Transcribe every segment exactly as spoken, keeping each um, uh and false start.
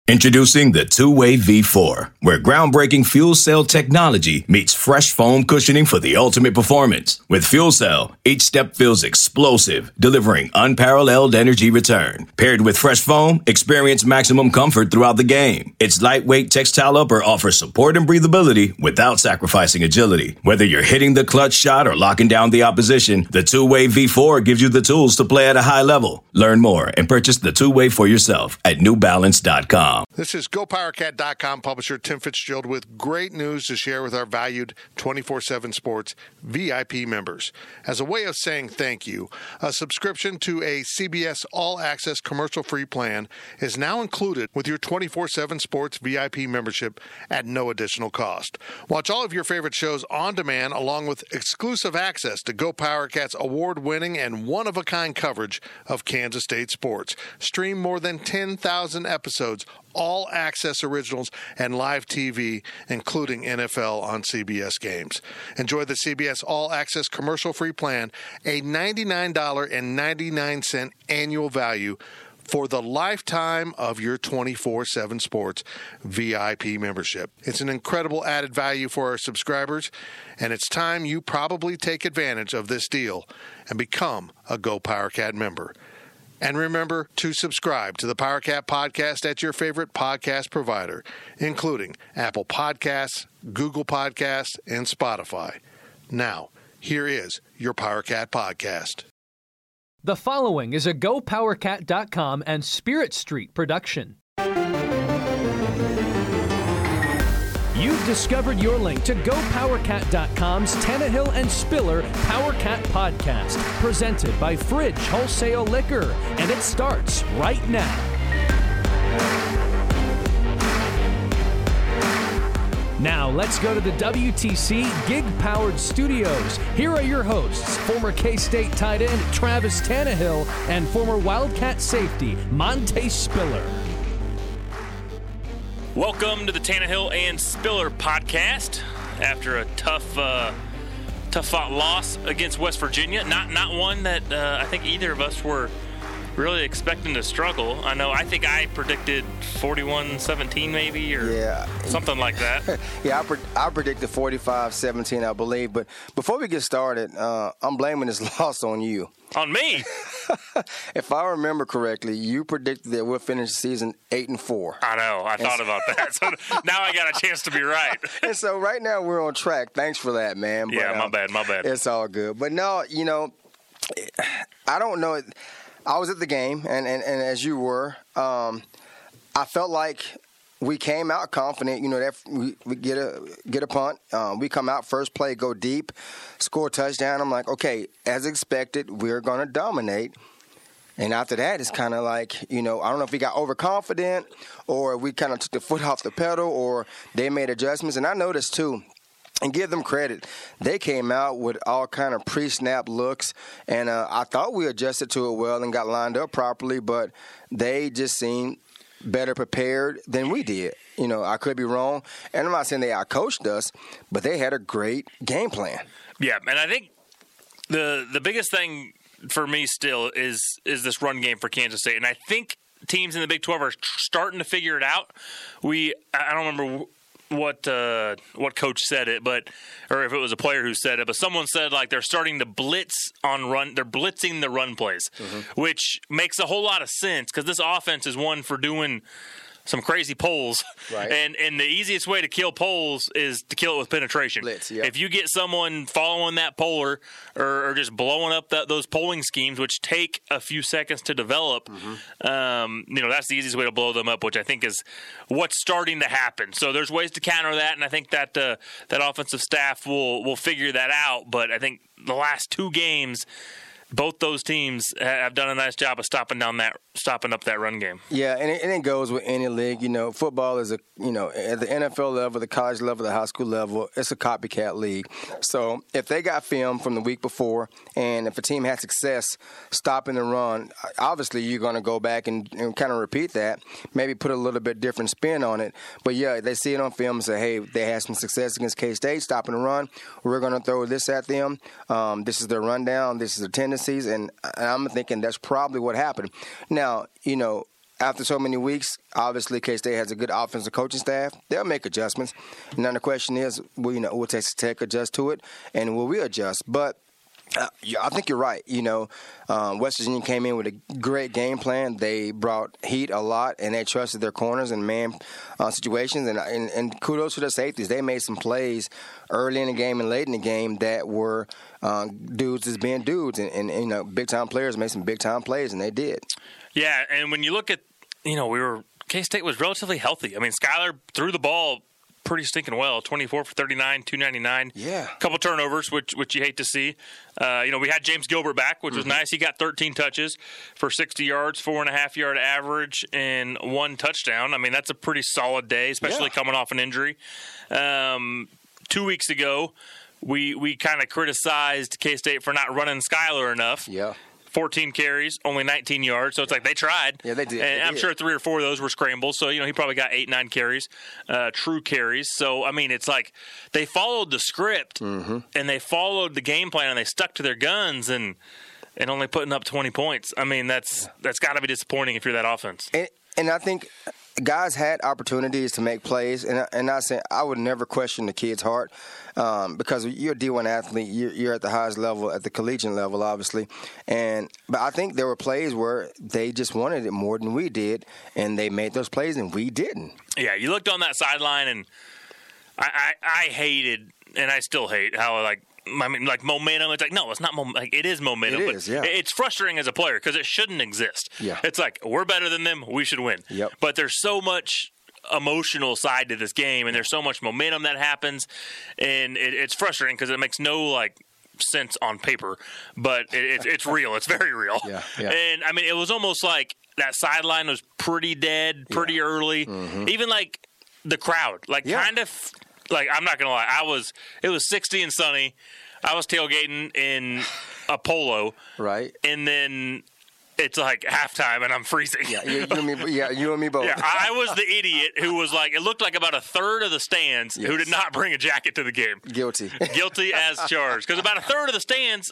Introducing the two-way V four, where groundbreaking fuel cell technology meets fresh foam cushioning for the ultimate performance. With Fuel Cell, each step feels explosive, delivering unparalleled energy return. Paired with fresh foam, experience maximum comfort throughout the game. Its lightweight textile upper offers support and breathability without sacrificing agility. Whether you're hitting the clutch shot or locking down the opposition, the two-way V four gives you the tools to play at a high level. Learn more and purchase the two-way for yourself at new balance dot com. This is Go Power Cat dot com publisher Tim Fitzgerald with great news to share with our valued twenty-four seven Sports V I P members. As a way of saying thank you, a subscription to a C B S All Access commercial-free plan is now included with your twenty-four seven Sports V I P membership at no additional cost. Watch all of your favorite shows on demand along with exclusive access to Go Power Cat's award-winning and one-of-a-kind coverage of Kansas State sports. Stream more than ten thousand episodes, all access originals, and live T V, including N F L on C B S games. Enjoy the C B S All Access commercial-free plan, a ninety-nine ninety-nine annual value for the lifetime of your twenty-four seven Sports V I P membership. It's an incredible added value for our subscribers, and it's time you probably take advantage of this deal and become a Go Power Cat member. And remember to subscribe to the Power Cat Podcast at your favorite podcast provider, including Apple Podcasts, Google Podcasts, and Spotify. Now, here is your Power Cat Podcast. The following is a Go Power Cat dot com and Spirit Street production. You've discovered your link to Go Power Cat dot com's Tannehill and Spiller Power Cat Podcast, presented by Fridge Wholesale Liquor, and it starts right now. Now, let's go to the W T C Gig-Powered Studios. Here are your hosts, former K-State tight end Travis Tannehill and former Wildcat safety Monte Spiller. Welcome to the Tannehill and Spiller podcast. After a tough, uh, tough fought loss against West Virginia, not not one that uh, I think either of us were really expecting to struggle. I know. I think I predicted forty-one seventeen maybe, or yeah. something like that. yeah, I, pre- I predicted forty-five seventeen, I believe. But before we get started, uh, I'm blaming this loss on you. On me? If I remember correctly, you predicted that we'll finish the season eight and four. I know. I and thought so- about that. So now I got a chance to be right. And so right now we're on track. Thanks for that, man. But, yeah, my um, bad. My bad. It's all good. But no, you know, I don't know. I was at the game, and, and, and as you were, um, I felt like we came out confident. You know, that we, we get a get a punt. Um, we come out first play, go deep, score a touchdown. I'm like, okay, as expected, we're going to dominate. And after that, it's kind of like, you know, I don't know if we got overconfident or we kind of took the foot off the pedal or they made adjustments. And I noticed, too, and give them credit, they came out with all kind of pre-snap looks, and uh, I thought we adjusted to it well and got lined up properly, but they just seemed better prepared than we did. You know, I could be wrong, and I'm not saying they out-coached us, but they had a great game plan. Yeah, and I think the the biggest thing for me still is is this run game for Kansas State, and I think teams in the Big twelve are starting to figure it out. We, I don't remember what uh, what coach said it, but or if it was a player who said it, but someone said like they're starting to blitz on run, they're blitzing the run plays, mm-hmm. which makes a whole lot of sense because this offense is one for doing some crazy pulls, right. and and the easiest way to kill pulls is to kill it with penetration. Blitz, yep. If you get someone following that polar or, or just blowing up that, those polling schemes, which take a few seconds to develop, mm-hmm. um, you know, that's the easiest way to blow them up, which I think is what's starting to happen. So there's ways to counter that, and I think that uh, that offensive staff will will figure that out. But I think the last two games, both those teams have done a nice job of stopping down that, stopping up that run game. Yeah, and it, and it goes with any league. You know, football is a, you know, at the N F L level, the college level, the high school level, it's a copycat league. So if they got film from the week before, and if a team had success stopping the run, obviously you're going to go back and, and kind of repeat that, maybe put a little bit different spin on it. But yeah, they see it on film and say, hey, they had some success against K-State, stopping the run. We're going to throw this at them. Um, this is their rundown. This is their tendencies, and I'm thinking that's probably what happened. Now, you know, after so many weeks, obviously K-State has a good offensive coaching staff. They'll make adjustments. And then the question is, will, you know, will Texas Tech adjust to it, and will we adjust? But Uh, yeah, I think you're right. You know, um, West Virginia came in with a great game plan. They brought heat a lot, and they trusted their corners and man uh, situations. And, and and kudos to their safeties. They made some plays early in the game and late in the game that were uh, dudes as being dudes. And, and, and, you know, big-time players made some big-time plays, and they did. Yeah, and when you look at, you know, we were K-State was relatively healthy. I mean, Skylar threw the ball pretty stinking well, twenty-four for thirty-nine, two ninety-nine. Yeah. A couple turnovers, which which you hate to see. Uh, you know, we had James Gilbert back, which was mm-hmm. nice. He got thirteen touches for sixty yards, four and a half yard average, and one touchdown. I mean, that's a pretty solid day, especially yeah. coming off an injury. Um, two weeks ago, we we kind of criticized K-State for not running Skylar enough. Yeah. fourteen carries, only nineteen yards. So it's like they tried. Yeah, they did. And they I'm did. sure three or four of those were scrambles. So, you know, he probably got eight, nine carries, uh, true carries. So, I mean, it's like they followed the script mm-hmm. and they followed the game plan and they stuck to their guns and and only putting up twenty points. I mean, that's yeah. that's got to be disappointing if you're that offense. And, and I think guys had opportunities to make plays, and and I say I would never question the kid's heart um, because you're a D one athlete, you're, you're at the highest level, at the collegiate level, obviously. And but I think there were plays where they just wanted it more than we did, and they made those plays, and we didn't. Yeah, you looked on that sideline, and I, I, I hated, and I still hate how like. I mean, like momentum. It's like no, it's not. Mom- like it is momentum. It but is, yeah. It's frustrating as a player because it shouldn't exist. Yeah. It's like we're better than them. We should win. Yep. But there's so much emotional side to this game, and there's so much momentum that happens, and it, it's frustrating because it makes no like sense on paper, but it, it, it's real. It's very real. Yeah, yeah. And I mean, it was almost like that sideline was pretty dead, pretty yeah. early. Mm-hmm. Even like the crowd, like yeah. kind of. Like, I'm not going to lie. I was, it was sixty and sunny. I was tailgating in a polo. Right. And then it's like halftime and I'm freezing. Yeah, you, you, and, me, yeah you and me both. Yeah, I was the idiot who was like, it looked like about a third of the stands yes. who did not bring a jacket to the game. Guilty. Guilty as charged. Because about a third of the stands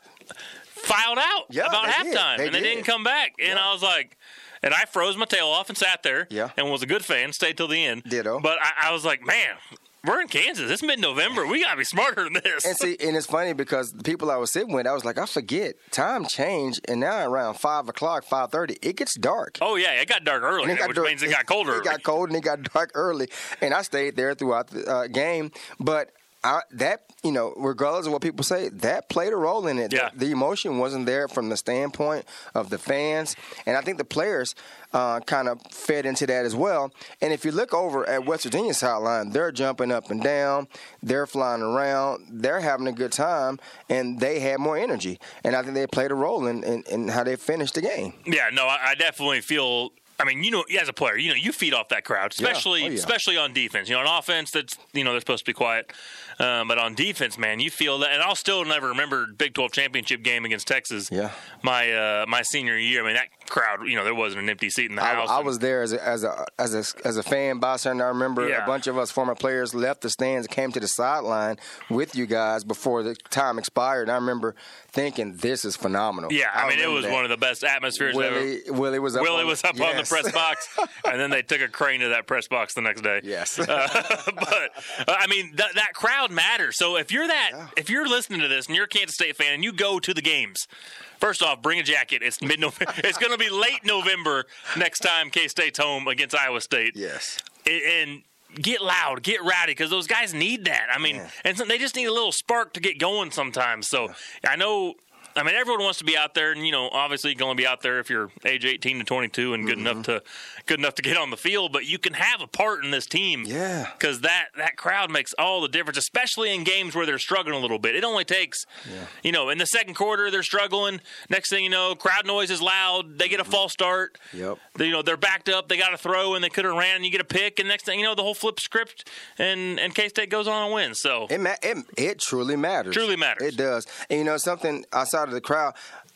filed out yeah, about they halftime. They and they did. didn't come back. And yeah. I was like, and I froze my tail off and sat there. Yeah. And was a good fan, stayed till the end. Ditto. But I, I was like, man. We're in Kansas. It's mid-November. We got to be smarter than this. And see, and it's funny because the people I was sitting with, I was like, I forget. Time changed, and now around five o'clock, five thirty, it gets dark. Oh, yeah. It got dark early, It got which dark, means it got colder It early. got cold, and it got dark early. And I stayed there throughout the uh, game. But I, that, you know, regardless of what people say, that played a role in it. Yeah. The, the emotion wasn't there from the standpoint of the fans. And I think the players uh, kind of fed into that as well. And if you look over at West Virginia's sideline, they're jumping up and down. They're flying around. They're having a good time. And they had more energy. And I think they played a role in, in, in how they finished the game. Yeah, no, I, I definitely feel – I mean, you know, as a player, you know, you feed off that crowd, especially yeah. Oh, yeah. especially on defense. You know, on offense, that's you know they're supposed to be quiet, um, but on defense, man, you feel that. And I'll still never remember Big twelve championship game against Texas. Yeah. My uh, my senior year. I mean, that crowd. You know, there wasn't an empty seat in the I, house. I and, was there as a as a as a as a fan bystander. I remember Yeah. a bunch of us former players left the stands and came to the sideline with you guys before the time expired. And I remember thinking, "This is phenomenal." Yeah, I, I mean, it remember was that. one of the best atmospheres Willie, ever. Willie was up. Willie on, was up yes. on the press box, and then they took a crane to that press box the next day. Yes, uh, but uh, I mean that that crowd matters. So if you're that, Yeah. if you're listening to this and you're a Kansas State fan and you go to the games, first off, bring a jacket. It's mid November. It's going to be late November next time K-State's home against Iowa State. yes. And get loud, get rowdy, because those guys need that. I mean, Yeah. and so they just need a little spark to get going sometimes. So I know. I mean, everyone wants to be out there, and you know, obviously, you can only be out there if you're age eighteen to twenty-two and good mm-hmm. enough to good enough to get on the field. But you can have a part in this team, Yeah. because that that crowd makes all the difference, especially in games where they're struggling a little bit. It only takes, Yeah. you know, in the second quarter they're struggling. Next thing you know, crowd noise is loud. They get a false start. Yep. They, you know, they're backed up. They got to throw, and they could have ran. And you get a pick, and next thing you know, the whole flip script, and and K-State goes on and wins. So It, ma- it it truly matters. Truly matters. It does. And you know something outside of the crowd,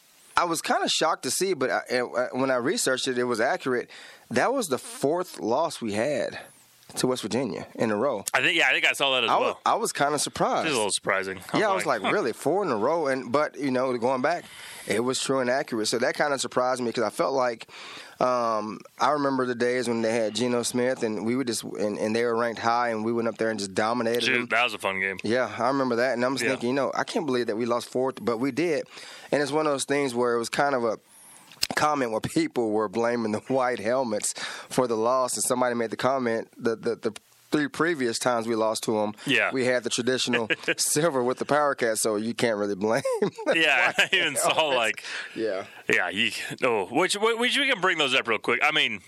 I was kind of shocked to see, but I, when I researched it, it was accurate. That was the fourth loss we had to West Virginia in a row. I think, yeah, I think I saw that as I well. Was, I was kind of surprised. It was a little surprising. I yeah, was I was like, huh. really, four in a row, and but you know, going back, it was true and accurate. So that kind of surprised me because I felt like um, I remember the days when they had Geno Smith, and we would just and, and they were ranked high, and we went up there and just dominated Shoot, them. that was a fun game. Yeah, I remember that, and I'm just Yeah. thinking, you know, I can't believe that we lost four, but we did, and it's one of those things where it was kind of a comment where people were blaming the white helmets for the loss, and somebody made the comment that the, the three previous times we lost to them, yeah. we had the traditional silver with the Power Cat, so you can't really blame. Yeah, I even saw helmets. like, yeah, yeah, you, oh, which, which we can bring those up real quick. I mean,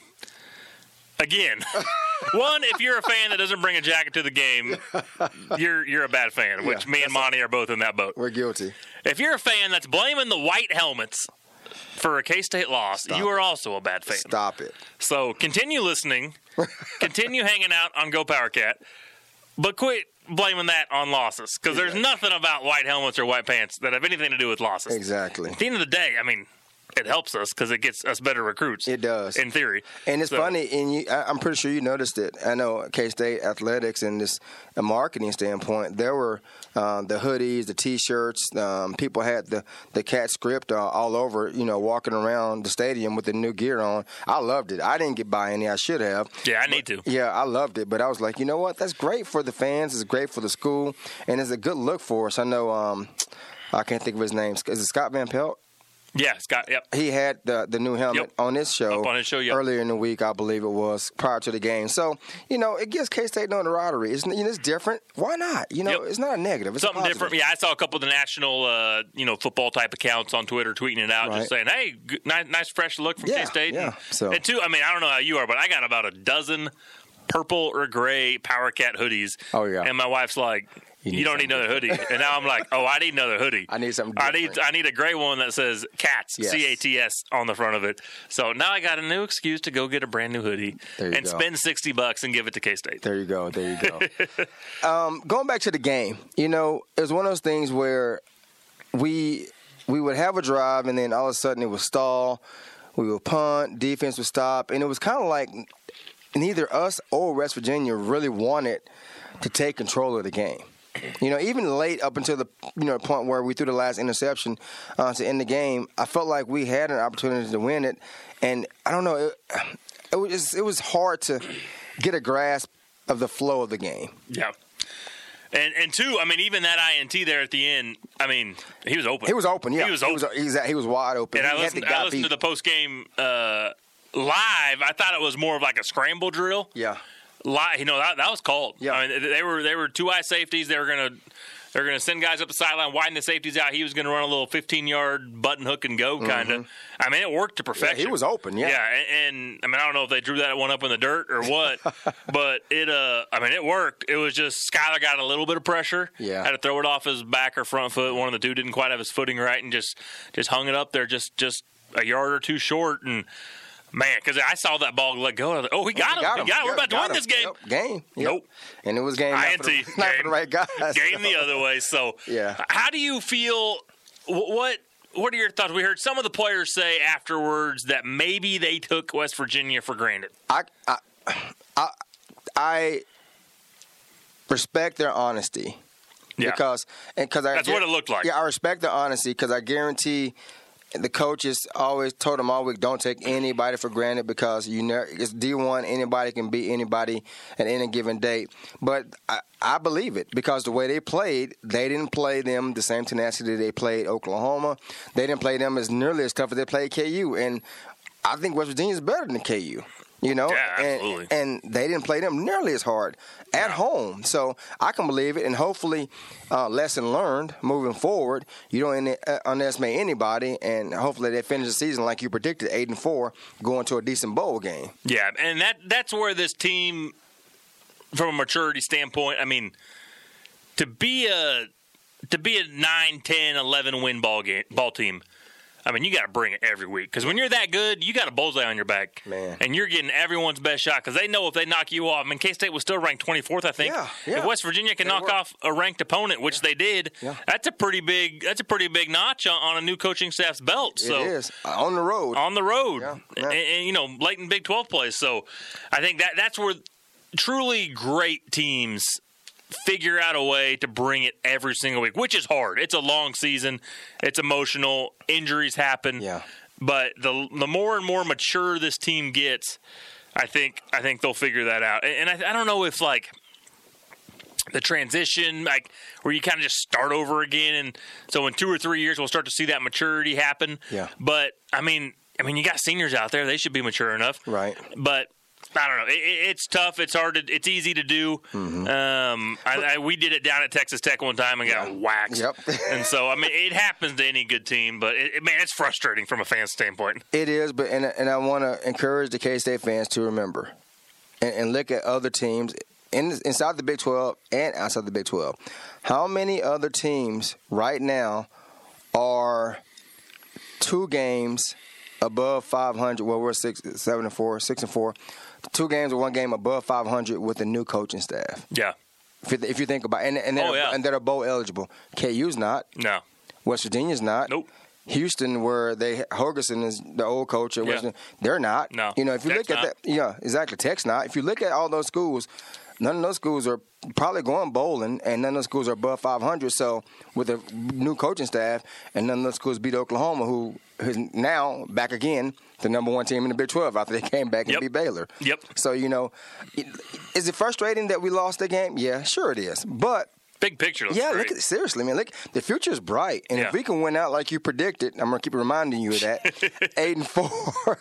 again, one, if you're a fan that doesn't bring a jacket to the game, you're you're a bad fan. Which Yeah, me and Monty are both in that boat. we're guilty. If you're a fan that's blaming the white helmets for a K-State loss, Stop you are it. also a bad fan. Stop it. So continue listening, continue hanging out on Go Power Cat, but quit blaming that on losses because there's nothing about white helmets or white pants that have anything to do with losses. Exactly. At the end of the day, I mean, it helps us because it gets us better recruits. It does. In theory. And it's So- funny, and you, I, I'm pretty sure you noticed it. I know K-State athletics and this a marketing standpoint, there were um, the hoodies, the T-shirts. Um, people had the the cat script uh, all over, you know, walking around the stadium with the new gear on. I loved it. I didn't get by any. I should have. Yeah, I need to. Yeah, I loved it, but I was like, you know what? That's great for the fans. It's great for the school, and it's a good look for us. I know. Um, I can't think of his name. Is it Scott Van Pelt? Yeah, Scott, yep. He had the the new helmet Yep. on his show, Up on his show, yep. earlier in the week, I believe it was, prior to the game. So, you know, it gives K-State notoriety. It's, you know, it's different. Why not? You know, Yep. it's not a negative. It's a Something positive. different. Yeah, I saw a couple of the national, uh, you know, football type accounts on Twitter tweeting it out, Right. just saying, "Hey, g- nice, nice fresh look from Yeah, K-State." yeah. And, So- and two, I mean, I don't know how you are, but I got about a dozen purple or gray Power Cat hoodies. Oh, yeah. And my wife's like, You "You, need don't need another hoodie," and now I'm like, "Oh, I need another hoodie. I need something I need, different. I need a gray one that says Cats, Yes. C A T S, on the front of it. So now I got a new excuse to go get a brand new hoodie There you and go. spend sixty bucks and give it to K-State. There you go. There you go. um, going back to the game, you know, it was one of those things where we we would have a drive, and then all of a sudden it would stall. We would punt, defense would stop, and it was kind of like neither us or West Virginia really wanted to take control of the game. You know, even late up until the you know point where we threw the last interception uh, to end the game, I felt like we had an opportunity to win it, and I don't know, it, it was just, it was hard to get a grasp of the flow of the game. Yeah. And and two, I mean, even that I N T there at the end, I mean, he was open. He was open, yeah. He was open. He was, he was, he was wide open. and he I had listened, the guy I listened to beat. the post game uh, live. I thought it was more of like a scramble drill. Yeah. Live, you know, that, that was called. Yeah. I mean, they were they were two eye safeties. They were gonna they were gonna send guys up the sideline, widen the safeties out. He was gonna run a little fifteen yard button hook and go kind of. I mean, it worked to perfection. Mm-hmm. he was open, yeah. Yeah, and, and I mean, I don't know if they drew that one up in the dirt or what, but it uh, I mean, it worked. It was just Skylar got a little bit of pressure. Yeah. Had to throw it off his back or front foot. One of the two didn't quite have his footing right, and just just hung it up there, just just a yard or two short, and. Man, because I saw that ball let go. I was like, oh, he got him. He got him. We're Yep, about to got win him. this game. Yep, game. Yep. Nope. And it was game not, for the, I N T. not for Game. the right guys. Game the other way. So, Yeah. How do you feel? wh- What What are your thoughts? We heard some of the players say afterwards that maybe they took West Virginia for granted. I, I, I, I respect their honesty. Yeah. Because and because I That's what it looked like. Yeah, I respect the honesty because I guarantee the coaches always told them all week, don't take anybody for granted because you know it's D one. Anybody can beat anybody at any given date. But I, I believe it because the way they played, they didn't play them the same tenacity they played Oklahoma. They didn't play them as nearly as tough as they played K U. And I think West Virginia is better than K U. You know, Yeah, absolutely. and, and they didn't play them nearly as hard at home. So I can believe it, and hopefully, uh, lesson learned moving forward. You don't in- uh, underestimate anybody, and hopefully they finish the season like you predicted, eight and four, going to a decent bowl game. Yeah, and that that's where this team, from a maturity standpoint, I mean, to be a to be a nine, ten, eleven win ball game ball team. I mean, you got to bring it every week because when you're that good, you got a bullseye on your back, Man. and you're getting everyone's best shot because they know if they knock you off. I mean, K-State was still ranked twenty-fourth, I think. Yeah, yeah. If West Virginia can They knock were. off a ranked opponent, which they did, Yeah. that's a pretty big that's a pretty big notch on, on a new coaching staff's belt. So it is uh, on the road. on the road, Yeah, yeah. And, and, you know, late in Big twelve plays. So I think that that's where truly great teams figure out a way to bring it every single week, which is hard. It's a long season. It's emotional. Injuries happen. Yeah. But the the more and more mature this team gets, I think I think they'll figure that out. And I, I don't know if, like, the transition, like, where you kind of just start over again, and so in two or three years we'll start to see that maturity happen. Yeah. But, I mean, I mean, you got seniors out there. They should be mature enough. Right. But I don't know. It, it's tough. It's hard to. It's easy to do. Mm-hmm. Um, I, I, we did it down at Texas Tech one time and got Yeah. waxed. Yep. And so, I mean, it happens to any good team, but it, it, man, it's frustrating from a fan standpoint. It is, but and and I want to encourage the K-State fans to remember and, and look at other teams in, inside the Big twelve and outside the Big twelve. How many other teams right now are two games above five hundred? Well, we're six, seven and four, six and four. Two games or one game above five hundred with a new coaching staff. Yeah. If you, if you think about it, and and they're, Oh, yeah. and they're bowl eligible. K U's not. No. West Virginia's not. Nope. Houston, where they Hogerson is the old coach at Yeah. Western, they're not. No. You know, if you Tech's look at not. that, yeah, exactly. Tech's not. If you look at all those schools, none of those schools are probably going bowling, and none of those schools are above five hundred. So with a new coaching staff, and none of those schools beat Oklahoma, who is now back again, the number one team in the Big twelve after they came back and Yep. beat Baylor. Yep. So, you know, it, is it frustrating that we lost the game? Yeah, sure it is. But Big picture looks yeah, great. look at seriously, man. Look, the future is bright, and Yeah. if we can win out like you predicted, I'm gonna keep reminding you of that. eight and four.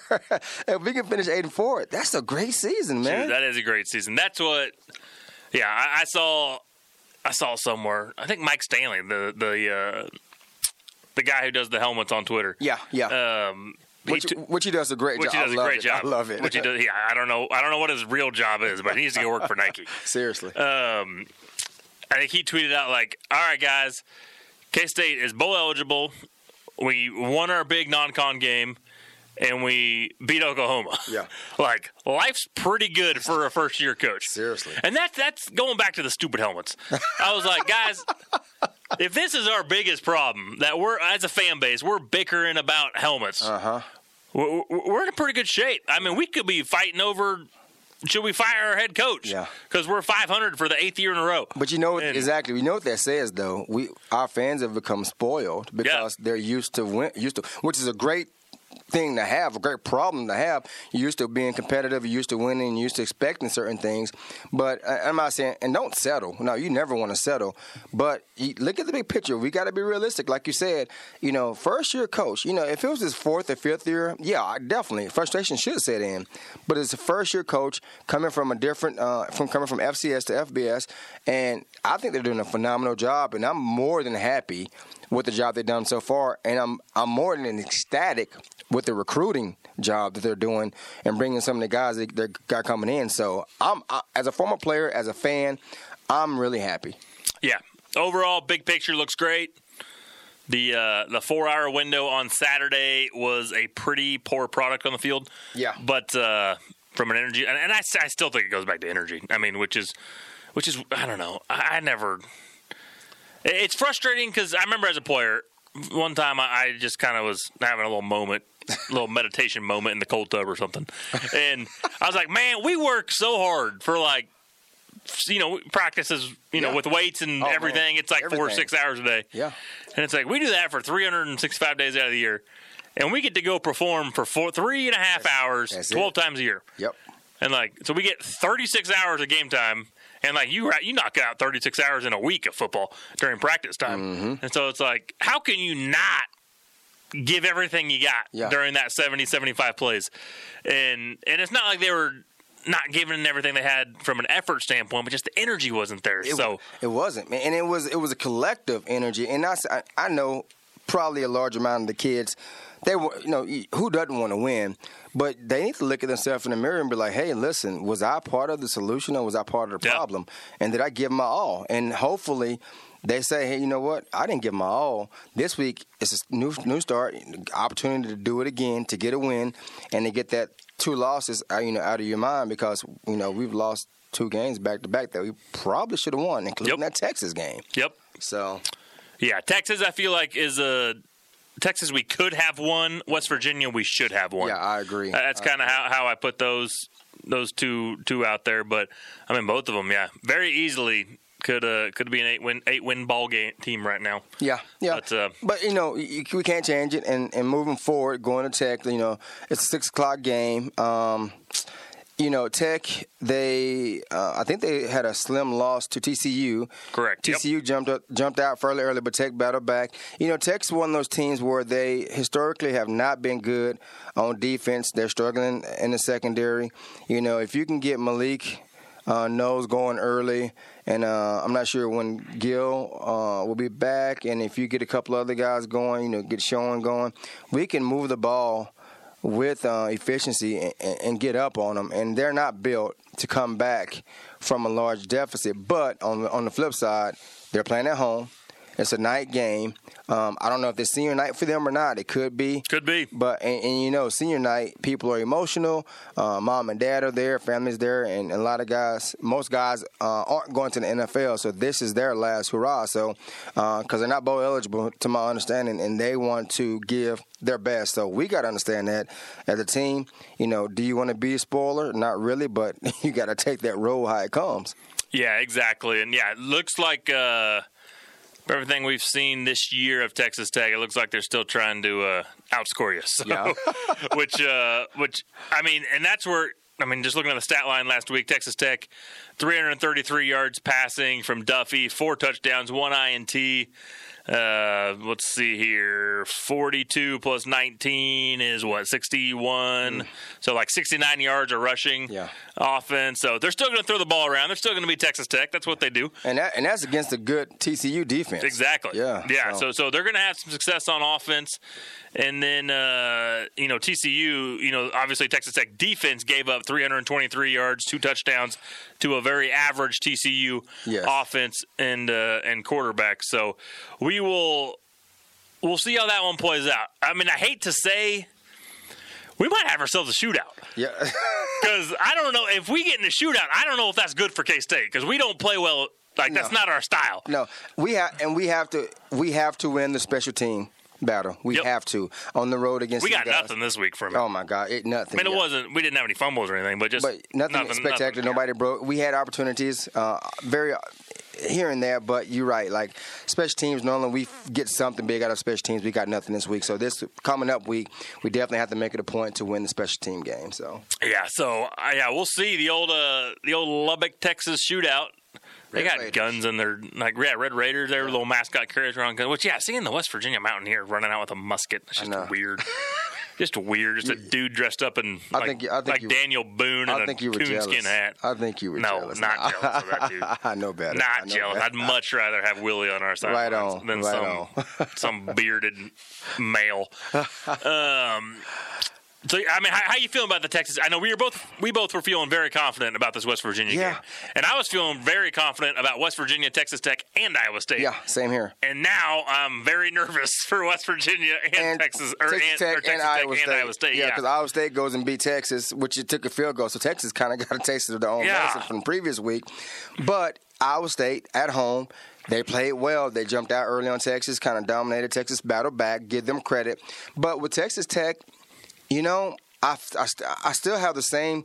If we can finish eight and four, that's a great season, man. Dude, that is a great season. That's what. Yeah, I, I saw. I saw somewhere. I think Mike Stanley, the the uh, the guy who does the helmets on Twitter. yeah, yeah. Um, which, he t- which he does a great which job. he does I a love great it. job. I love it. Which he does. Yeah, I don't know. I don't know what his real job is, but he needs to go work for Nike. Seriously. Um, I think he tweeted out like, "All right, guys, K-State is bowl eligible. We won our big non-con game, and we beat Oklahoma. Yeah. Like, life's pretty good for a first-year coach. Seriously. And that's that's going back to the stupid helmets. I was like, guys, if this is our biggest problem, that we're as a fan base, we're bickering about helmets. Uh huh. We're, we're in a pretty good shape. I mean, we could be fighting over. Should we fire our head coach? Yeah. Because we're five hundred for the eighth year in a row. But you know what, And- exactly. We know what that says, though. We our fans have become spoiled because they're used to win, used to, which is a great thing to have, a great problem to have. You're used to being competitive, you're used to winning, you're used to expecting certain things. But I, I'm not saying, and don't settle. No, you never want to settle. But you, look at the big picture. We got to be realistic. Like you said, you know, first year coach, you know, if it was his fourth or fifth year, yeah, I- definitely frustration should set in. But as a first year coach coming from a different, uh, from coming from F C S to F B S, and I think they're doing a phenomenal job, and I'm more than happy with the job they've done so far, and I'm I'm more than ecstatic with the recruiting job that they're doing and bringing some of the guys that they got coming in. So I'm I, as a former player, as a fan, I'm really happy. Yeah. Overall, big picture looks great. The uh, the four hour window on Saturday was a pretty poor product on the field. Yeah. But uh, from an energy, and, and I, I still think it goes back to energy. I mean, which is, which is, I don't know. I, I never. It's frustrating because I remember as a player, one time I, I just kind of was having a little moment, a little meditation moment in the cold tub or something, and I was like, man, we work so hard for like. You know, practices, you know, Yeah. with weights and Oh, everything. man. It's like four or Everything. six hours a day. Yeah. And it's like, we do that for three hundred sixty-five days out of the year. And we get to go perform for four, three and a half hours, that's it. twelve times a year. Yep. And like, so we get thirty-six hours of game time. And like, you you knock out thirty-six hours in a week of football during practice time. Mm-hmm. And so it's like, how can you not give everything you got Yeah. during that seventy, seventy-five plays? And and it's not like they were not giving everything they had from an effort standpoint, but just the energy wasn't there. It, so it wasn't, man, and it was it was a collective energy. And I, s- I- I know probably a large amount of the kids, they were, you know, who doesn't want to win, but they need to look at themselves in the mirror and be like, hey, listen, was I part of the solution or was I part of the Yeah. problem? And did I give my all? And hopefully they say, hey, you know what? I didn't give my all. This week it's a new new start, opportunity to do it again, to get a win, and to get that two losses, uh, you know, out of your mind, because you know we've lost two games back to back that we probably should have won, including Yep. that Texas game. Yep. So Yeah, Texas, I feel like, is a Texas we could have won. West Virginia, we should have won. yeah, I agree. Uh, That's I kind of agree. how, how I put those. those two two out there. But I mean, both of them, yeah, very easily could uh, could be an eight win eight win ball game team right now. Yeah, yeah. But, uh, but you know, you, we can't change it. And, and moving forward, going to Tech, you know, it's a six o'clock game. Um, You know, Tech, they, uh, I think they had a slim loss to T C U. Correct. T C U yep. jumped up, jumped out fairly early, but Tech battled back. You know, Tech's one of those teams where they historically have not been good on defense. They're struggling in the secondary. You know, if you can get Malik uh, Knowles going early, and uh, I'm not sure when Gill uh, will be back, and if you get a couple other guys going, you know, get Sean going, we can move the ball with uh, efficiency and, and get up on them. And they're not built to come back from a large deficit. But on, on the flip side, they're playing at home. It's a night game. Um, I don't know if it's senior night for them or not. It could be. Could be. But, and, and you know, senior night, people are emotional. Uh, mom and dad are there. Family's there. And a lot of guys, most guys uh, aren't going to the N F L. So this is their last hurrah. So, because uh, they're not bowl eligible, to my understanding, and they want to give their best. So we got to understand that as a team. You know, do you want to be a spoiler? Not really, but you got to take that road how it comes. Yeah, exactly. And, yeah, it looks like uh, – everything we've seen this year of Texas Tech, it looks like they're still trying to uh, outscore you. So, yeah. which, uh, which I mean, and that's where, I mean, just looking at the stat line last week, Texas Tech, three hundred thirty-three yards passing from Duffy, four touchdowns, one I N T. Uh, let's see here, forty-two plus nineteen is what, sixty-one? Mm. So like sixty-nine yards of rushing yeah. offense. So they're still going to throw the ball around. They're still going to be Texas Tech. That's what they do. And that, and that's against a good T C U defense. Exactly. Yeah. Yeah. So so, so they're going to have some success on offense. And then, uh, you know, T C U, you know, obviously Texas Tech defense gave up three hundred twenty-three yards, two touchdowns to a very average T C U yes. offense and uh, and quarterback. So we will we'll see how that one plays out. I mean, I hate to say we might have ourselves a shootout. Yeah. Because I don't know if we get in a shootout. I don't know if that's good for K-State because we don't play well. Like no. that's not our style. No, we have and we have to we have to win the special team battle. We yep. have to on the road against. We got guys. nothing this week from it. Oh my God, it nothing. I mean, it yeah. wasn't. We didn't have any fumbles or anything, but just but nothing, nothing spectacular. Nothing, Nobody yeah. broke. We had opportunities, uh, very uh, here and there. But you're right. Like special teams, normally we get something big out of special teams. We got nothing this week. So this coming up week, we definitely have to make it a point to win the special team game. So yeah. So uh, yeah, we'll see the old uh, the old Lubbock, Texas shootout. They Red got Raiders. guns in their, like, yeah, Red Raiders, their little mascot carries around guns. Which, yeah, seeing the West Virginia Mountaineer running out with a musket, it's just weird. Just weird. Just a dude dressed up in, like, I think, I think like you, Daniel Boone I in think a you were coonskin jealous. hat. I think you were no, jealous. No, not jealous of that dude. I know better. Not know jealous. better. I'd much rather have Willie on our side right on, than right some, on. some bearded male. Um... So I mean, how, how you feeling about the Texas? I know we were both we both were feeling very confident about this West Virginia yeah. game, and I was feeling very confident about West Virginia, Texas Tech, and Iowa State. Yeah, same here. And now I'm very nervous for West Virginia and, and Texas, or, Texas and, Tech, or Texas and, Tech Iowa and State. Iowa State. Yeah, Yeah, because Iowa State goes and beat Texas, which it took a field goal. So Texas kind of got a taste of their own Yeah. medicine from the previous week. But Iowa State at home, they played well. They jumped out early on Texas, kind of dominated Texas, battled back, give them credit. But with Texas Tech, you know, I, I, I still have the same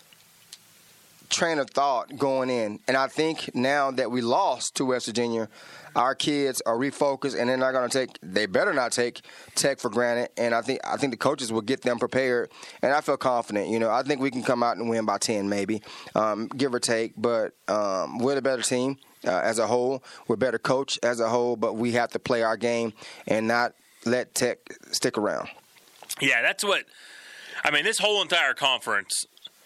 train of thought going in. And I think now that we lost to West Virginia, our kids are refocused, and they're not going to take – they better not take Tech for granted. And I think I think the coaches will get them prepared. And I feel confident. You know, I think we can come out and win by ten maybe, um, give or take. But um, we're the better team uh, as a whole. We're better coach as a whole. But we have to play our game and not let Tech stick around. Yeah, that's what – I mean, this whole entire conference,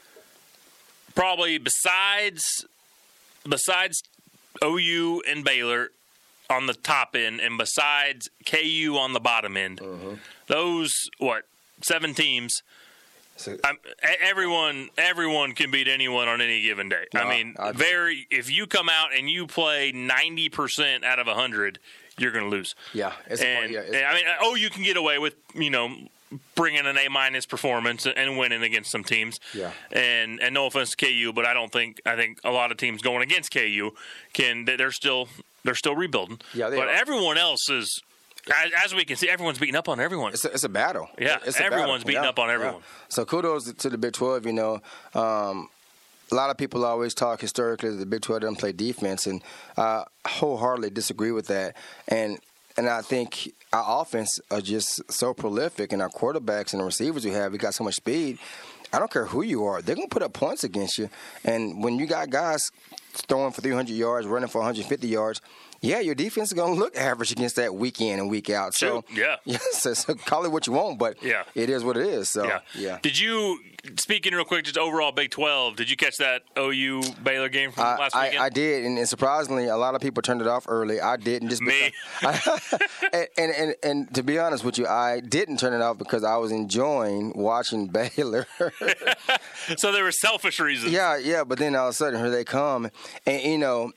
probably besides besides O U and Baylor on the top end, and besides K U on the bottom end, mm-hmm. those what seven teams. So, I'm, everyone, everyone can beat anyone on any given day. No, I mean, I very. If you come out and you play ninety percent out of a hundred, you're going to lose. Yeah, it's and, yeah, it's, and I mean, oh, you can get away with you know. bringing an A-minus performance and winning against some teams. Yeah. And and no offense to K U, but I don't think I think a lot of teams going against K U can they're still they're still rebuilding. Yeah, they but are. everyone else is As, as we can see, everyone's beating up on everyone. It's a, it's a battle. Yeah, it's a everyone's battle. beating yeah. up on everyone. Yeah. So kudos to the Big twelve. You know, um, a lot of people always talk historically that the Big twelve doesn't play defense, and I wholeheartedly disagree with that. And and I think our offense are just so prolific, and our quarterbacks and the receivers we have, we got so much speed. I don't care who you are. They're going to put up points against you. And when you got guys throwing for three hundred yards, running for one hundred fifty yards, yeah, your defense is going to look average against that week in and week out. So, yeah. yeah so, so call it what you want, but yeah. it is what it is. So, yeah. yeah. Did you, speaking real quick, just overall Big twelve, did you catch that O U Baylor game from I, last I, weekend? I did, and surprisingly, a lot of people turned it off early. I didn't. Just Me. because, and, and, and, and to be honest with you, I didn't turn it off because I was enjoying watching Baylor. So there were selfish reasons. Yeah, yeah, but then all of a sudden, here they come. And, you know,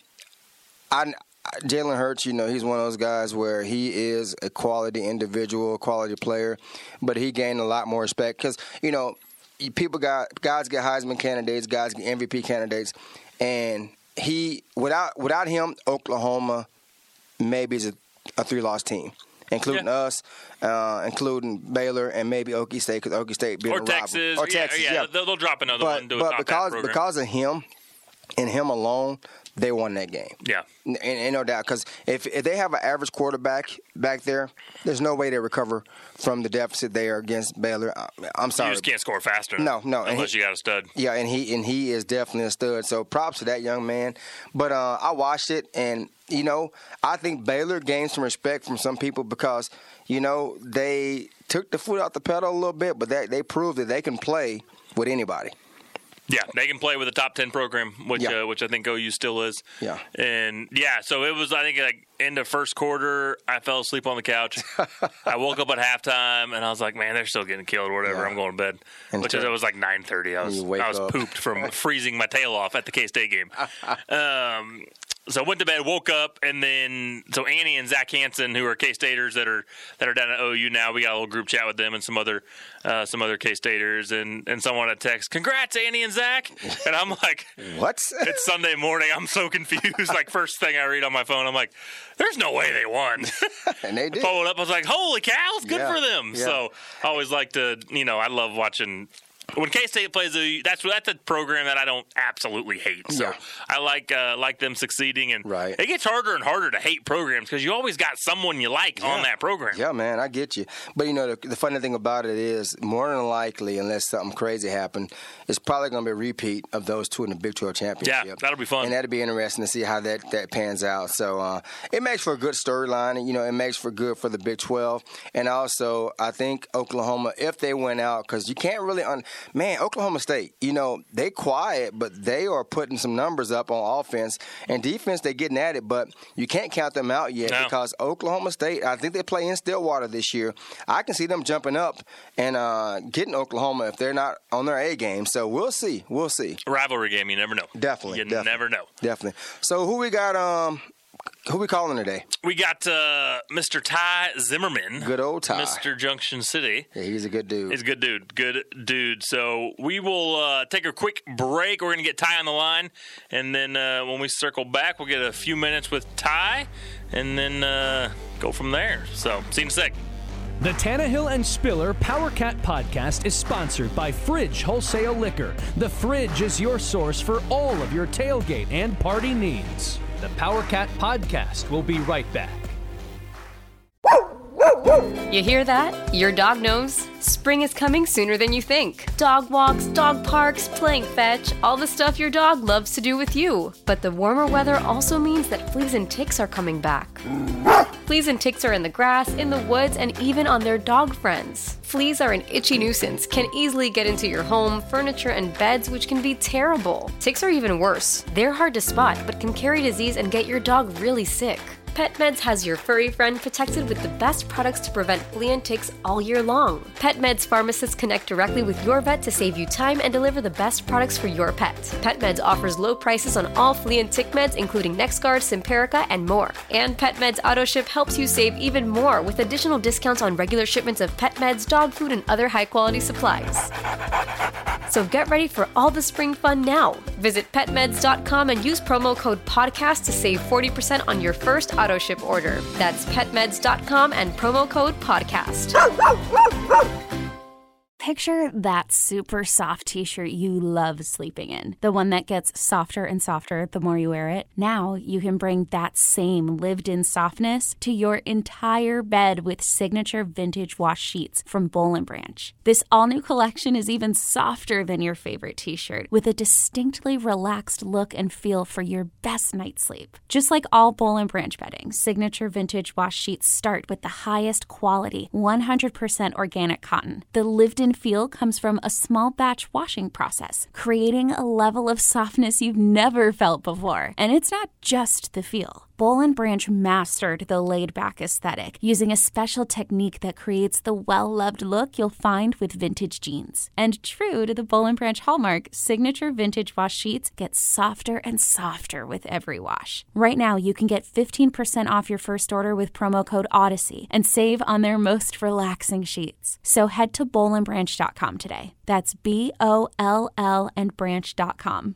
I, Jalen Hurts, you know, he's one of those guys where he is a quality individual, a quality player, but he gained a lot more respect because, you know, people got guys get Heisman candidates, guys get M V P candidates, and he without without him, Oklahoma maybe is a, a three-loss team, including yeah. us, uh, including Baylor, and maybe Okie State because Okie State being or a Texas, rival. Or yeah, Texas, yeah, yeah. They'll, they'll drop another but, one. Do but a because because of him and him alone, they won that game. Yeah. And, and no doubt, because if, if they have an average quarterback back there, there's no way they recover from the deficit they are against Baylor. I'm sorry. You just can't score faster. No, no. Unless he, you got a stud. Yeah, and he and he is definitely a stud. So props to that young man. But uh, I watched it, and, you know, I think Baylor gained some respect from some people because, you know, they took the foot off the pedal a little bit, but they, they proved that they can play with anybody. Yeah, they can play with a top ten program, which Yeah. uh, which I think O U still is. Yeah. And, yeah, so it was, I think, like, in the first quarter, I fell asleep on the couch. I woke up at halftime, and I was like, man, they're still getting killed or whatever. Yeah. I'm going to bed. And Which so- is, it was like nine thirty. I was you wake I was up. pooped from freezing my tail off at the K-State game. Um, so I went to bed, woke up, and then so Annie and Zach Hansen, who are K-Staters that are that are down at O U now, we got a little group chat with them and some other uh, some other K-Staters, and, and someone had text, congrats, Annie and Zach. And I'm like, What? it's Sunday morning. I'm so confused. Like, first thing I read on my phone, I'm like, there's no way they won. And they did. Followed up, I was like, holy cow, it's good Yeah. for them. Yeah. So I always like to, you know, I love watching. When K-State plays, a, that's that's a program that I don't absolutely hate. So Yeah. I like uh, like them succeeding, and Right. it gets harder and harder to hate programs because you always got someone you like on that program. Yeah, man, I get you. But, you know, the, the funny thing about it is, more than likely, unless something crazy happened, it's probably going to be a repeat of those two in the Big twelve championship. Yeah, that'll be fun. And that'll be interesting to see how that, that pans out. So uh, it makes for a good storyline, and, you know, it makes for good for the Big twelve. And also, I think Oklahoma, if they went out, because you can't really un- – man, Oklahoma State, you know, they quiet, but they are putting some numbers up on offense. And defense, they're getting at it, but you can't count them out yet No. because Oklahoma State, I think they play in Stillwater this year. I can see them jumping up and uh, getting Oklahoma if they're not on their A game. So we'll see. We'll see. Rivalry game, you never know. Definitely. You definitely, never know. Definitely. So who we got? Um, who we calling today? We got uh, Mister Ty Zimmerman. Good old Ty. Mister Junction City. Yeah, he's a good dude. He's a good dude. Good dude. So we will uh, take a quick break. We're going to get Ty on the line. And then uh, when we circle back, we'll get a few minutes with Ty and then uh, go from there. So see you in a sec. The Tannehill and Spiller PowerCat podcast is sponsored by Fridge Wholesale Liquor. The Fridge is your source for all of your tailgate and party needs. The PowerCat podcast will be right back. You hear that? Your dog knows spring is coming sooner than you think. Dog walks, dog parks, playing fetch, all the stuff your dog loves to do with you. But the warmer weather also means that fleas and ticks are coming back. Fleas and ticks are in the grass, in the woods, and even on their dog friends. Fleas are an itchy nuisance, can easily get into your home, furniture, and beds, which can be terrible. Ticks are even worse. They're hard to spot, but can carry disease and get your dog really sick. PetMeds has your furry friend protected with the best products to prevent flea and ticks all year long. PetMeds pharmacists connect directly with your vet to save you time and deliver the best products for your pet. PetMeds offers low prices on all flea and tick meds, including NexGard, Simparica, and more. And PetMeds AutoShip helps you save even more with additional discounts on regular shipments of pet meds, dog food, and other high-quality supplies. So get ready for all the spring fun now. Visit pet meds dot com and use promo code podcast to save forty percent on your first auto ship order. That's pet meds dot com and promo code podcast. Picture that super soft t-shirt you love sleeping in. The one that gets softer and softer the more you wear it. Now you can bring that same lived-in softness to your entire bed with signature vintage wash sheets from Boll and Branch. This all-new collection is even softer than your favorite t-shirt, with a distinctly relaxed look and feel for your best night's sleep. Just like all Boll and Branch bedding, signature vintage wash sheets start with the highest quality, one hundred percent organic cotton. The lived-in feel comes from a small batch washing process, creating a level of softness you've never felt before. And it's not just the feel. Boll and Branch mastered the laid-back aesthetic using a special technique that creates the well-loved look you'll find with vintage jeans. And true to the Boll and Branch hallmark, signature vintage wash sheets get softer and softer with every wash. Right now, you can get fifteen percent off your first order with promo code Odyssey and save on their most relaxing sheets. So head to boll and branch dot com today. That's B O L L and branch dot com.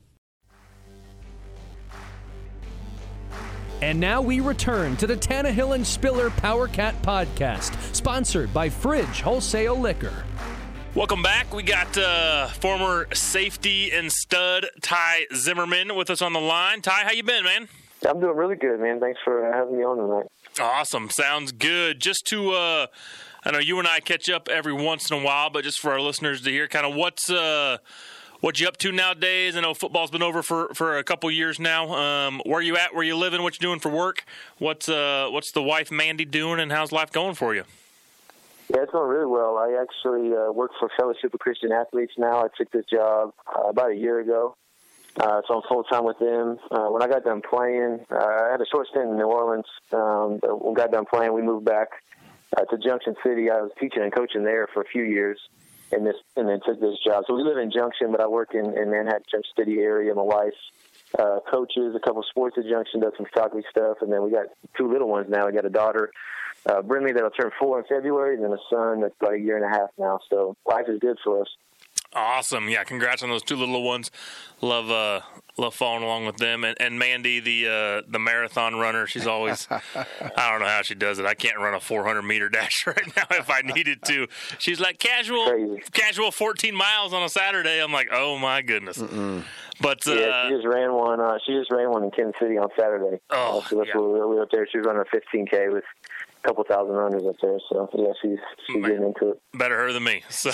And now we return to the Tannehill and Spiller Power Cat podcast, sponsored by Fridge Wholesale Liquor. Welcome back. We got uh, former safety and stud Ty Zimmerman with us on the line. Ty, how you been, man? I'm doing really good, man. Thanks for having me on tonight. Awesome. Sounds good. Just to, uh, I know you and I catch up every once in a while, but just for our listeners to hear kind of what's uh, what you up to nowadays. I know football's been over for, for a couple years now. Um, where you at? Where you living? What you doing for work? What's uh, what's the wife Mandy doing, and how's life going for you? Yeah, it's going really well. I actually uh, work for Fellowship of Christian Athletes now. I took this job uh, about a year ago. Uh, so I'm full-time with them. Uh, when I got done playing, uh, I had a short stint in New Orleans. Um, but when I got done playing, we moved back uh, to Junction City. I was teaching and coaching there for a few years, and this and then took this job. So we live in Junction, but I work in, in Manhattan, Junction City area. My wife uh, coaches a couple sports at Junction, does some photography stuff, and then we got two little ones now. We got a daughter, uh, Brinley, that'll turn four in February, and then a son that's about a year and a half now. So life is good for us. Awesome. Yeah, congrats on those two little ones. Love uh, love following along with them. And, and Mandy, the uh, the marathon runner, she's always, I don't know how she does it. I can't run a four hundred meter dash right now if I needed to. She's like, casual Crazy. casual fourteen miles on a Saturday. I'm like, oh, my goodness. Mm-mm. But uh, yeah, she just ran one. Uh, she just ran one in Kansas City on Saturday. Oh, uh, so that's yeah. where we were, we were up there. She was running a fifteen K with a couple thousand runners up there. So yeah, she's she's Man, getting into it. Better her than me. So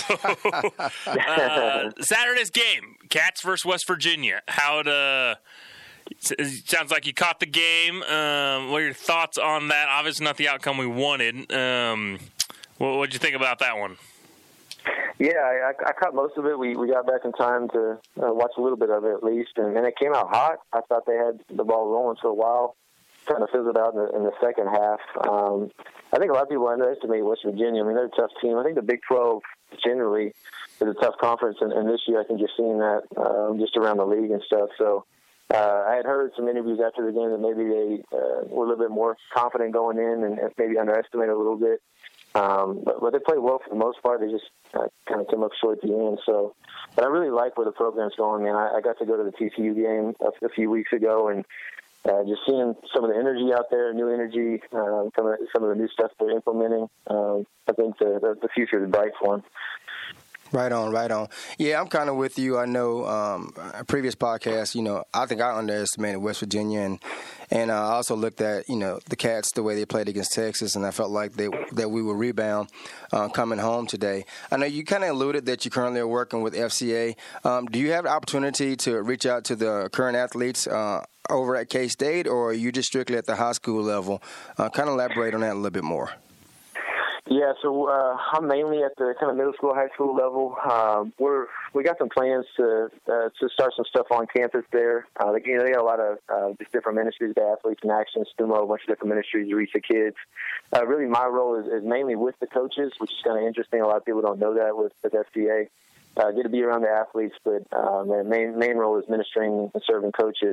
uh, Saturday's game, Cats versus West Virginia. How it uh, it sounds like you caught the game. Um, what are your thoughts on that? Obviously, not the outcome we wanted. Um, what what'd you think about that one? Yeah, I, I caught most of it. We we got back in time to uh, watch a little bit of it at least, and, and it came out hot. I thought they had the ball rolling for a while, kind of fizzled out in the, in the second half. Um, I think a lot of people underestimate West Virginia. I mean, they're a tough team. I think the Big twelve generally is a tough conference, and, and this year I think you're seeing that um, just around the league and stuff. So uh, I had heard some interviews after the game that maybe they uh, were a little bit more confident going in and maybe underestimated a little bit. Um, but, but they played well for the most part. They just uh, kind of came up short at the end. So, but I really like where the program's going, man. I, I got to go to the T C U game a, a few weeks ago, and uh, just seeing some of the energy out there, new energy, uh, some of some of the new stuff they're implementing. Um, I think the, the the future is bright for them. Right on, right on. Yeah, I'm kind of with you. I know um, a previous podcast, you know, I think I underestimated West Virginia, and and uh, I also looked at, you know, the Cats, the way they played against Texas, and I felt like they that we would rebound uh, coming home today. I know you kind of alluded that you currently are working with F C A. Um, do you have the opportunity to reach out to the current athletes uh, over at K-State, or are you just strictly at the high school level? Uh, kind of elaborate on that a little bit more. Yeah, so uh, I'm mainly at the kind of middle school, high school level. Um, we're we got some plans to uh, to start some stuff on campus there. Uh, like, you know, they got a lot of uh, just different ministries, the Athletes in Action, Stumo, a bunch of different ministries to reach the kids. Uh, really, my role is, is mainly with the coaches, which is kind of interesting. A lot of people don't know that with, with F C A. Uh, get to be around the athletes, but uh, my main main role is ministering and serving coaches.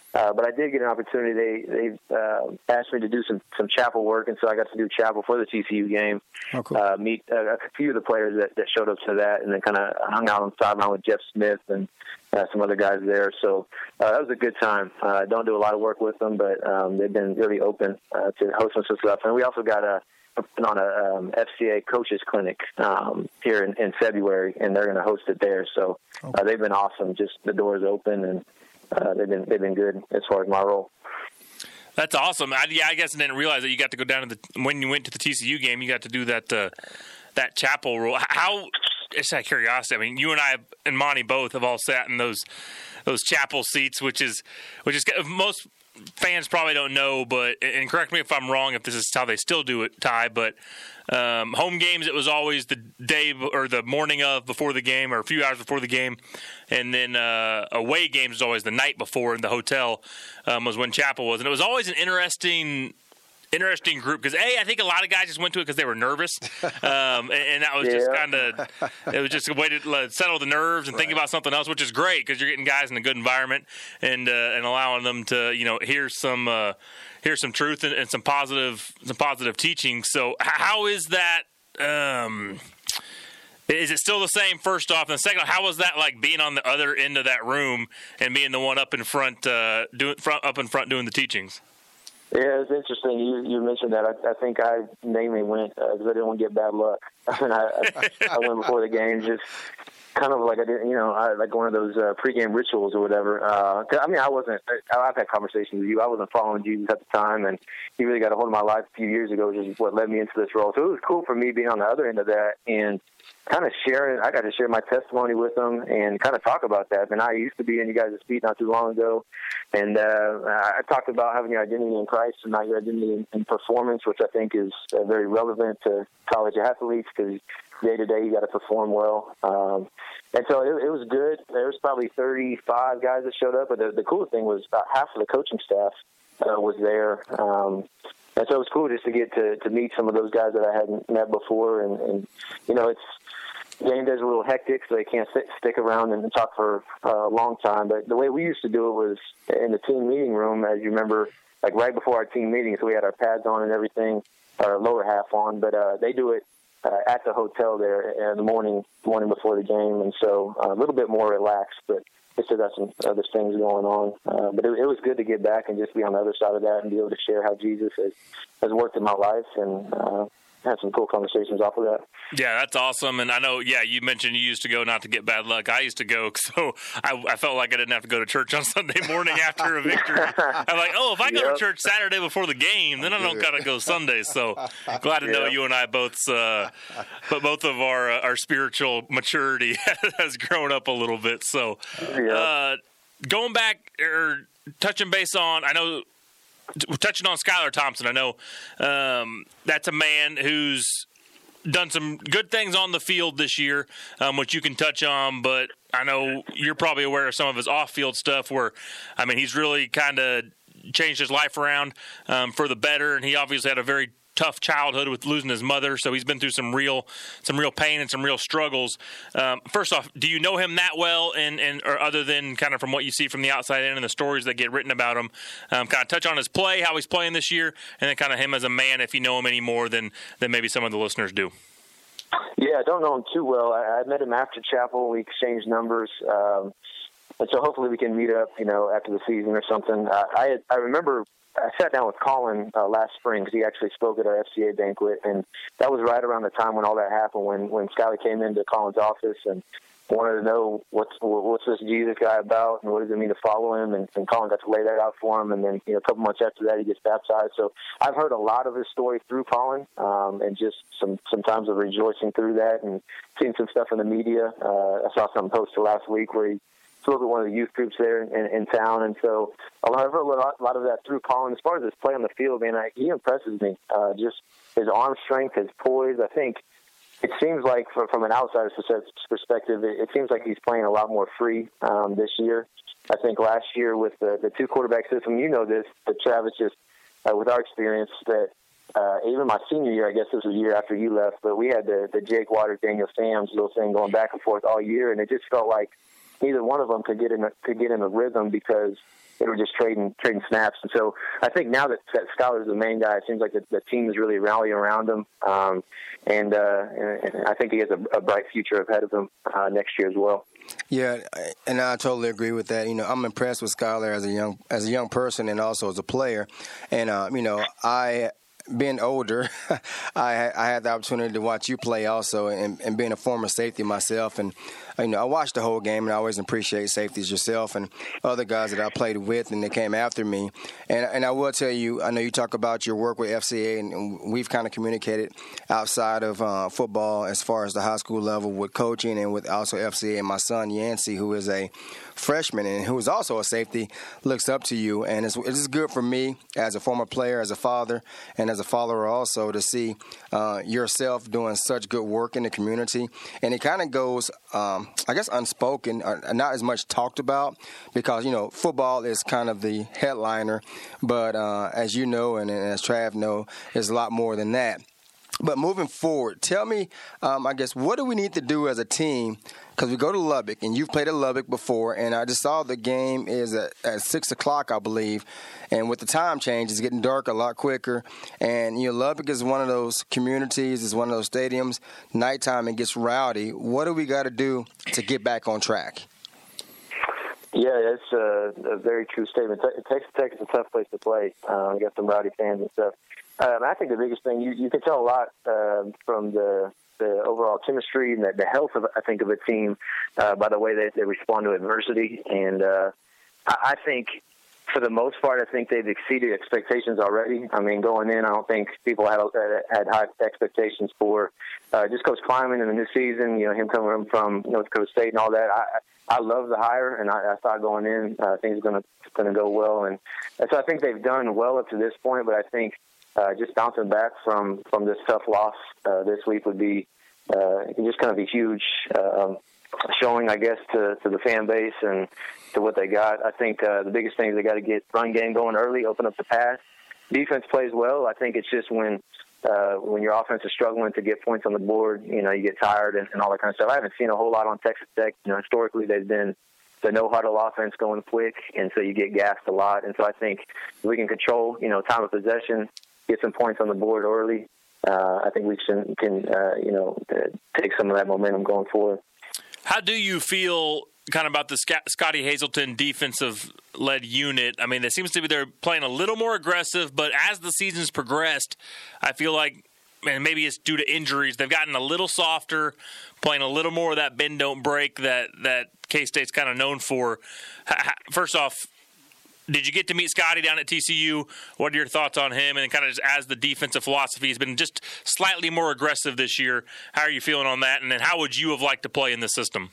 Uh, but I did get an opportunity. They they uh, asked me to do some, some chapel work, and so I got to do chapel for the T C U game. Oh, cool. Uh, meet uh, a few of the players that, that showed up to that, and then kind of hung out on the sideline with Jeff Smith and uh, some other guys there. So uh, that was a good time. I uh, don't do a lot of work with them, but um, they've been really open uh, to hosting some stuff. And we also got a on a um, F C A coaches clinic um, here in, in February, and they're going to host it there. So uh, they've been awesome. Just the doors open, and uh, they've been they've been good as far as my role. That's awesome. I, yeah, I guess I didn't realize that you got to go down to the when you went to the T C U game. You got to do that uh, that chapel rule. How? It's out of curiosity. I mean, you and I and Monty both have all sat in those those chapel seats, which is which is most fans probably don't know, but and correct me if I'm wrong if this is how they still do it, Ty, but um, home games, it was always the day or the morning of before the game or a few hours before the game, and then uh, away games was always the night before in the hotel um, was when chapel was, and it was always an interesting Interesting group because a I think a lot of guys just went to it because they were nervous, um, and, and that was yeah. just kind of it was just a way to uh, settle the nerves and right. think about something else, which is great because you're getting guys in a good environment and uh, and allowing them to you know hear some uh, hear some truth and, and some positive some positive teaching. So how is that? Um, Is it still the same, first off? And the second, how was that like being on the other end of that room and being the one up in front, uh, doing front up in front doing the teachings? Yeah, it's interesting. You you mentioned that. I, I think I mainly went because uh, I didn't want to get bad luck. I mean, I, I, I went before the game, just kind of like I didn't, you know, I, like one of those uh, pregame rituals or whatever. Uh, I mean, I wasn't. I, I've had conversations with you. I wasn't following Jesus at the time, and he really got a hold of my life a few years ago, which is what led me into this role. So it was cool for me being on the other end of that and kind of sharing. I got to share my testimony with them and kind of talk about that. And I used to be in you guys' feet not too long ago. And uh, I talked about having your identity in Christ and not your identity in, in performance, which I think is uh, very relevant to college athletes because day to day you got to perform well. Um, and so it, it was good. There was probably thirty-five guys that showed up, but the, the coolest thing was about half of the coaching staff uh, was there. Um, and so it was cool just to get to, to meet some of those guys that I hadn't met before. And, and you know, it's game days are a little hectic, so they can't sit, stick around and talk for a long time. But the way we used to do it was in the team meeting room, as you remember, like right before our team meeting. So we had our pads on and everything, our lower half on. But uh, they do it uh, at the hotel there in the morning, morning before the game, and so uh, a little bit more relaxed. But they still got some other things going on. Uh, but it, it was good to get back and just be on the other side of that and be able to share how Jesus has, has worked in my life and uh, had some cool conversations off of that. Yeah, that's awesome. And I know, yeah, you mentioned you used to go not to get bad luck. I used to go, so I, I felt like I didn't have to go to church on Sunday morning after a victory. I'm like, oh, if I go yep. to church Saturday before the game, then I don't got to go Sunday. So glad to yep. know you and I both, uh, but both of our uh, our spiritual maturity has grown up a little bit. So yep. uh, going back or touching base on, I know. Touching on Skylar Thompson, I know um, that's a man who's done some good things on the field this year, um, which you can touch on, but I know you're probably aware of some of his off-field stuff where, I mean, he's really kind of changed his life around um, for the better, and he obviously had a very tough childhood with losing his mother, so he's been through some real some real pain and some real struggles. Um, first off, do you know him that well, and, and or other than kind of from what you see from the outside in and the stories that get written about him, um, kind of touch on his play, how he's playing this year, and then kind of him as a man, if you know him any more than, than maybe some of the listeners do? Yeah, I don't know him too well. I, I met him after Chapel. We exchanged numbers. Um, and so hopefully we can meet up, you know, after the season or something. Uh, I I remember I sat down with Colin uh, last spring because he actually spoke at our F C A banquet, and that was right around the time when all that happened, when, when Scally came into Colin's office and wanted to know what's what's this Jesus guy about and what does it mean to follow him, and, and Colin got to lay that out for him, and then you know a couple months after that he gets baptized. So I've heard a lot of his story through Colin, um, and just some sometimes of rejoicing through that, and seen some stuff in the media. Uh, I saw something posted last week where he spoke at one of the youth groups there in, in town, and so I've heard a lot, a lot of that through Colin. As far as his play on the field, man, I, he impresses me. Uh, just his arm strength, his poise. I think it seems like, for, from an outsider's perspective, it, it seems like he's playing a lot more free um, this year. I think last year with the, the two quarterback system, you know this, but Travis, just uh, with our experience, that uh, even my senior year, I guess this was a year after you left, but we had the, the Jake Waters, Daniel Sams little thing going back and forth all year, and it just felt like neither one of them could get in a, could get in a rhythm because they were just trading trading snaps. And so I think now that, that Skylar's the main guy, it seems like the, the team is really rallying around him. Um, and, uh, and, and I think he has a, a bright future ahead of him uh, next year as well. Yeah, and I totally agree with that. You know, I'm impressed with Skylar as a young as a young person and also as a player. And uh, you know, I. Being older, I, I had the opportunity to watch you play also, and, and being a former safety myself. And, you know, I watched the whole game, and I always appreciate safeties yourself and other guys that I played with and they came after me. And and I will tell you, I know you talk about your work with F C A, and, and we've kind of communicated outside of uh, football as far as the high school level with coaching and with also F C A. And my son, Yancey, who is a freshman and who is also a safety, looks up to you. And it's, it's good for me as a former player, as a father, and as a follower also to see uh, yourself doing such good work in the community. And it kind of goes, um, I guess, unspoken, or not as much talked about because, you know, football is kind of the headliner. But uh, as you know and, and as Trav know, there's a lot more than that. But moving forward, tell me, um, I guess, what do we need to do as a team? Because we go to Lubbock, and you've played at Lubbock before, and I just saw the game is at, at six o'clock, I believe. And with the time change, it's getting dark a lot quicker. And, you know, Lubbock is one of those communities, is one of those stadiums. Nighttime, it gets rowdy. What do we got to do to get back on track? Yeah, it's a, a very true statement. Texas Tech is a tough place to play. Uh, you got some rowdy fans and stuff. Um, I think the biggest thing, you, you can tell a lot uh, from the the overall chemistry and the, the health of, I think, of a team uh, by the way they, they respond to adversity. And uh, I, I think, for the most part, I think they've exceeded expectations already. I mean, going in, I don't think people had had high expectations for uh, just Coach Kleiman in the new season, you know, him coming from North Dakota State and all that. I, I love the hire, and I, I thought going in, uh, things are going to going to go well. And, and so I think they've done well up to this point, but I think Uh, just bouncing back from, from this tough loss uh, this week would be uh, just kind of a huge uh, showing, I guess, to, to the fan base and to what they got. I think uh, the biggest thing is they got to get run game going early, open up the pass. Defense plays well. I think it's just when uh, when your offense is struggling to get points on the board, you know, you get tired and, and all that kind of stuff. I haven't seen a whole lot on Texas Tech. You know, historically they've been the no-huddle offense going quick, and so you get gassed a lot. And so I think if we can control, you know, time of possession, get some points on the board early, uh, I think we can, can uh, you know, uh, take some of that momentum going forward. How do you feel kind of about the Scotty Hazelton defensive-led unit? I mean, it seems to be they're playing a little more aggressive, but as the season's progressed, I feel like, and maybe it's due to injuries, they've gotten a little softer, playing a little more of that bend, don't break that, that K-State's kind of known for. First off, did you get to meet Scotty down at T C U? What are your thoughts on him? And kind of just as the defensive philosophy has been just slightly more aggressive this year, how are you feeling on that? And then how would you have liked to play in the system?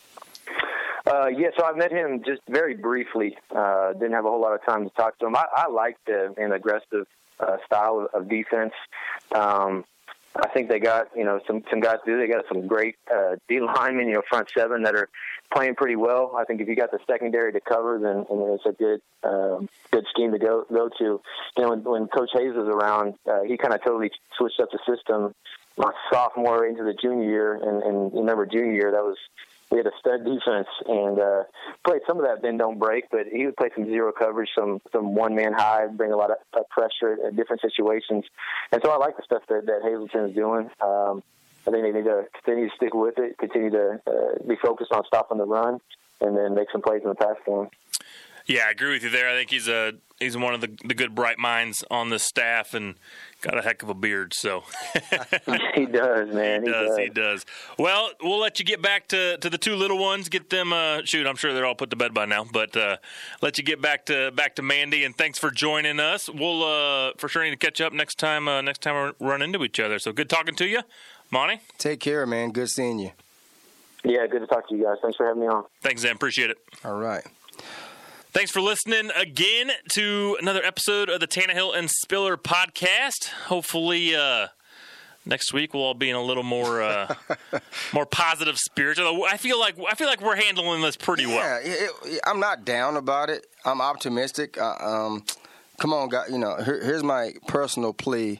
Uh, yeah, so I met him just very briefly. Uh, didn't have a whole lot of time to talk to him. I, I liked uh, an aggressive uh, style of defense. Um, I think they got, you know, some, some guys do. They got some great uh, D linemen, you know, front seven that are playing pretty well. I think if you got the secondary to cover, then, then it's a good um, good scheme to go go to. You know, when, when Coach Hayes was around, uh, he kind of totally switched up the system my sophomore into the junior year. And, and remember, junior year, that was we had a stud defense and uh, played some of that bend don't break, but he would play some zero coverage, some some one man high, bring a lot of uh, pressure at different situations. And so I like the stuff that, that Hazelton is doing. Um, I think they need to continue to stick with it, continue to uh, be focused on stopping the run, and then make some plays in the pass game. Yeah, I agree with you there. I think he's a he's one of the, the good bright minds on the staff and got a heck of a beard. So he does, man. He, he does, does. He does. Well, we'll let you get back to, to the two little ones. Get them. Uh, shoot, I'm sure they're all put to bed by now. But uh, let you get back to back to Mandy. And thanks for joining us. We'll uh, for sure need to catch up next time. Uh, next time we run into each other. So good talking to you, Monty. Take care, man. Good seeing you. Yeah, good to talk to you guys. Thanks for having me on. Thanks, Zan. Appreciate it. All right. Thanks for listening again to another episode of the Tannehill and Spiller podcast. Hopefully uh, next week we'll all be in a little more uh, more positive spirits. I feel like I feel like we're handling this pretty yeah, well. It, it, I'm not down about it. I'm optimistic. Uh, um, come on, guys. You know, here, here's my personal plea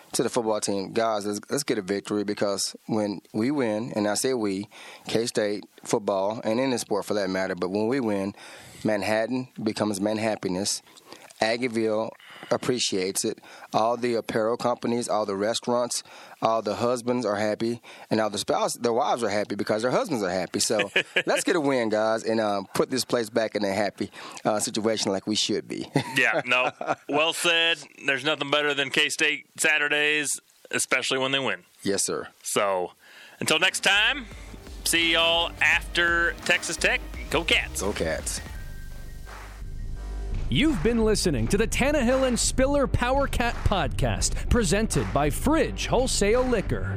to the football team, guys, let's, let's get a victory, because when we win, and I say we, K-State football, and any sport for that matter, but when we win, Manhattan becomes Manhappiness. Aggieville appreciates it. All the apparel companies, all the restaurants, all the husbands are happy, and all the spouse, their wives are happy because their husbands are happy. So let's get a win, guys, and um, put this place back in a happy uh, situation like we should be. Yeah, no, well said. There's nothing better than K-State Saturdays, especially when they win. Yes, sir. So until next time, see y'all after Texas Tech. Go Cats. Go Cats. You've been listening to the Tannehill and Spiller Power Cat podcast, presented by Fridge Wholesale Liquor.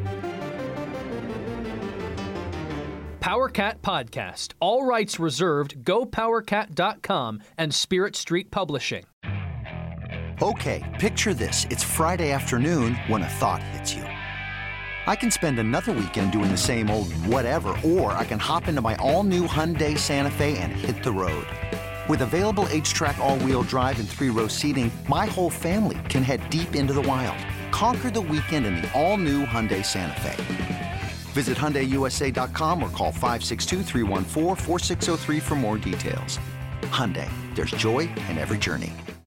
Power Cat Podcast. All rights reserved. Go power cat dot com and Spirit Street Publishing. Okay, picture this. It's Friday afternoon when a thought hits you. I can spend another weekend doing the same old whatever, or I can hop into my all-new Hyundai Santa Fe and hit the road. With available H-Track all-wheel drive and three-row seating, my whole family can head deep into the wild. Conquer the weekend in the all-new Hyundai Santa Fe. Visit Hyundai U S A dot com or call five six two, three one four, four six zero three for more details. Hyundai, there's joy in every journey.